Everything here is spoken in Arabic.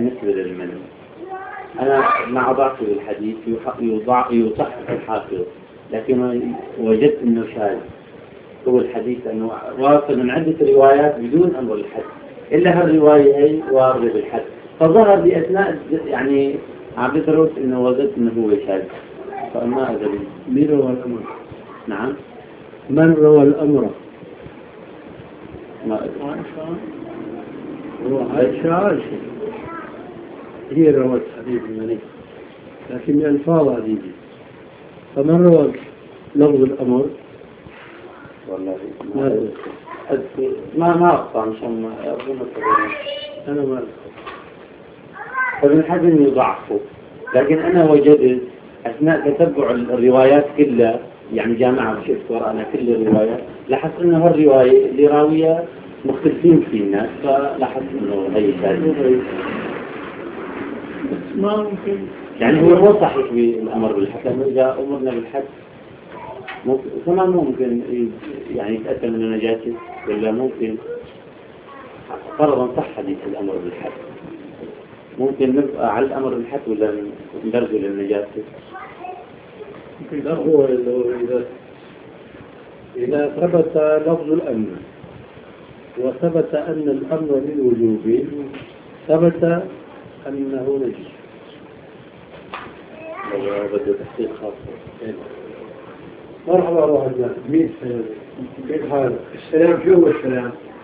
بالنسبة للمني. أنا مع ضعفي بالحديث يصحح الحافظ، لكن وجدت أنه شاذ هو الحديث، أنه واصل من عدة روايات بدون أمر الحد، إلا هالرواية هي واردة بالحد، فظهر بأثناء يعني عم بدرس أنه وجدت أنه هو شاذ، فما أدري. من روى الأمر؟ نعم. من روى الأمر؟ ما أدري. عائشة هي روت حديث المني، لكن بألفاظ عديدة. فمن روى لفظ الأمر؟ والله ما أقطع مشان ما أظن أنا ما أذكر. فمن حزن يضعفه، لكن أنا وجدت أثناء تتبع الروايات كلها، يعني جامعة شفت ورانا كل الروايات، لاحظت أنه هالرواية اللي راوية مختلفين في الناس، فلاحظت أنه هي شاذة. ما ممكن يعني هو مو صحيح بالأمر بالحد، لأنه إذا أمرنا بالحد كمان ممكن يعني يتأكد من نجاسة، ولا ممكن فرضا صح حديث الأمر بالحد، ممكن نبقى على الأمر بالحد ولا ندرجه للنجاسة؟ لا، هو إذا ثبت لفظ الأمر وثبت أن الأمر للوجوب ثبت أنه نجس. بده تحقيق خاص. مرحبا روح الجنة. مين كيف حالك؟ السلام، شو هو السلام؟